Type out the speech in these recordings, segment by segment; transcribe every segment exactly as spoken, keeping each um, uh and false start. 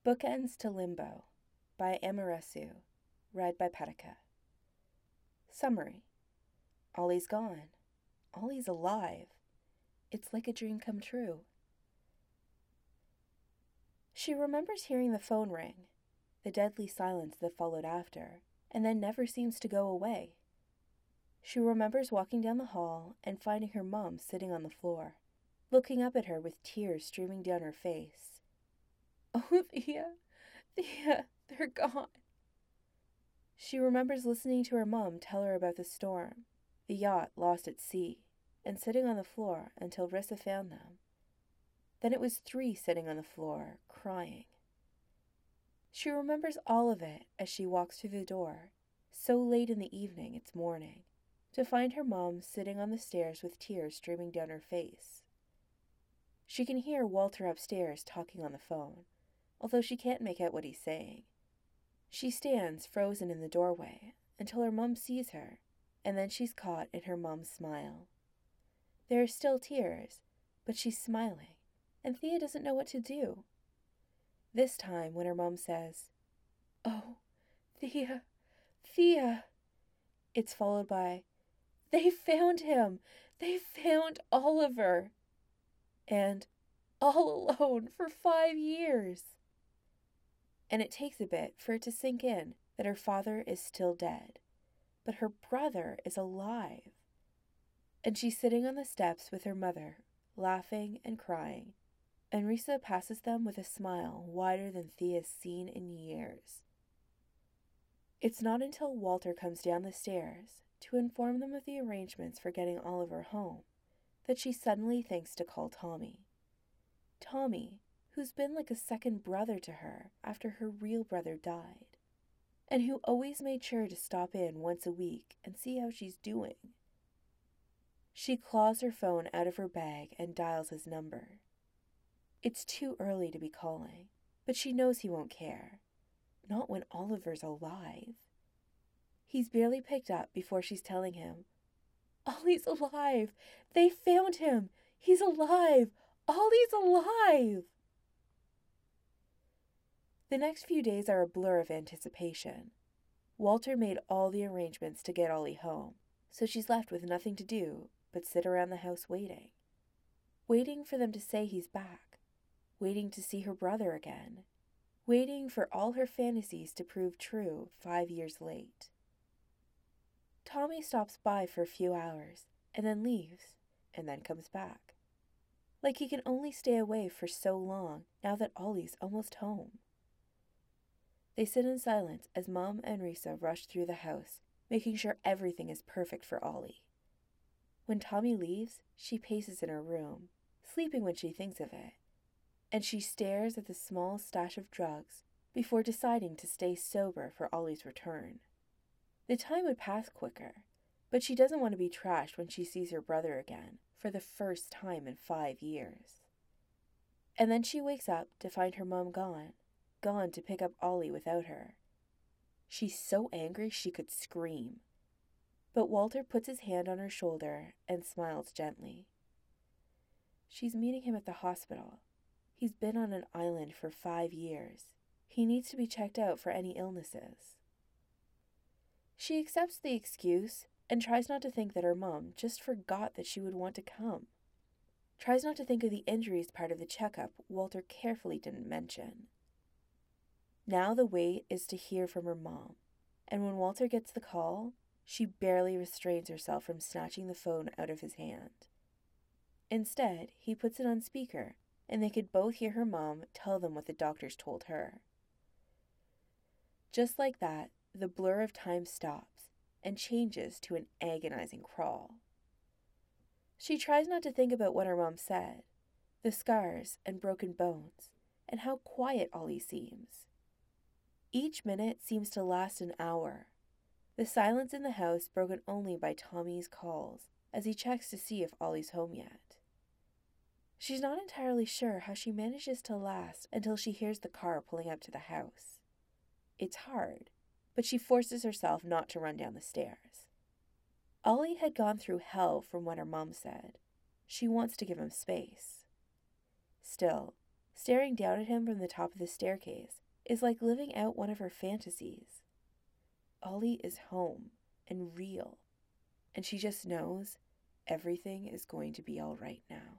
Bookends to Limbo by Amoresu, read by Petica. Summary. Ollie's gone. Ollie's alive. It's like a dream come true. She remembers hearing the phone ring, the deadly silence that followed after, and then never seems to go away. She remembers walking down the hall and finding her mom sitting on the floor, looking up at her with tears streaming down her face. Oh, Thea, Thea, they're gone. She remembers listening to her mom tell her about the storm, the yacht lost at sea, and sitting on the floor until Rissa found them. Then it was three sitting on the floor, crying. She remembers all of it as she walks through the door, so late in the evening it's morning, to find her mom sitting on the stairs with tears streaming down her face. She can hear Walter upstairs talking on the phone, although she can't make out what he's saying. She stands frozen in the doorway until her mom sees her, and then she's caught in her mom's smile. There are still tears, but she's smiling, and Thea doesn't know what to do. This time, when her mom says, "Oh, Thea, Thea," it's followed by, "They found him! They found Oliver!" And, "All alone for five years!" And it takes a bit for it to sink in that her father is still dead, but her brother is alive. And she's sitting on the steps with her mother, laughing and crying, and Rissa passes them with a smile wider than Thea's seen in years. It's not until Walter comes down the stairs to inform them of the arrangements for getting Oliver home that she suddenly thinks to call Tommy. Tommy, who's been like a second brother to her after her real brother died, and who always made sure to stop in once a week and see how she's doing. She claws her phone out of her bag and dials his number. It's too early to be calling, but she knows he won't care. Not when Oliver's alive. He's barely picked up before she's telling him, "Ollie's alive! They found him! He's alive! Ollie's alive!" The next few days are a blur of anticipation. Walter made all the arrangements to get Ollie home, so she's left with nothing to do but sit around the house waiting. Waiting for them to say he's back. Waiting to see her brother again. Waiting for all her fantasies to prove true five years late. Tommy stops by for a few hours, and then leaves, and then comes back. Like he can only stay away for so long now that Ollie's almost home. They sit in silence as Mom and Rissa rush through the house, making sure everything is perfect for Ollie. When Tommy leaves, she paces in her room, sleeping when she thinks of it, and she stares at the small stash of drugs before deciding to stay sober for Ollie's return. The time would pass quicker, but she doesn't want to be trashed when she sees her brother again for the first time in five years. And then she wakes up to find her mom gone, gone to pick up Ollie without her. She's so angry she could scream. But Walter puts his hand on her shoulder and smiles gently. She's meeting him at the hospital. He's been on an island for five years. He needs to be checked out for any illnesses. She accepts the excuse and tries not to think that her mom just forgot that she would want to come. Tries not to think of the injuries part of the checkup Walter carefully didn't mention. Now the wait is to hear from her mom, and when Walter gets the call, she barely restrains herself from snatching the phone out of his hand. Instead, he puts it on speaker, and they could both hear her mom tell them what the doctors told her. Just like that, the blur of time stops and changes to an agonizing crawl. She tries not to think about what her mom said, the scars and broken bones, and how quiet Ollie seems. Each minute seems to last an hour. The silence in the house broken only by Tommy's calls as he checks to see if Ollie's home yet. She's not entirely sure how she manages to last until she hears the car pulling up to the house. It's hard, but she forces herself not to run down the stairs. Ollie had gone through hell from what her mom said. She wants to give him space. Still, Staring down at him from the top of the staircase is like living out one of her fantasies. Ollie is home and real, and she just knows everything is going to be all right now.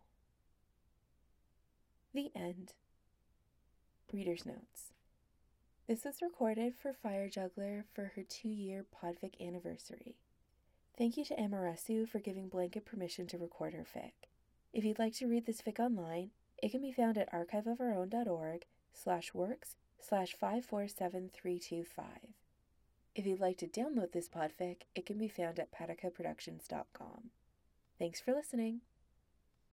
The end. Reader's Notes. This was recorded for Fire Juggler for her two-year Podfic anniversary. Thank you to Amoresu for giving Blanket permission to record her fic. If you'd like to read this fic online, it can be found at archiveofourown.org slash works slash five four seven three two five. If you'd like to download this podfic, it can be found at patica productions dot com. Thanks for listening.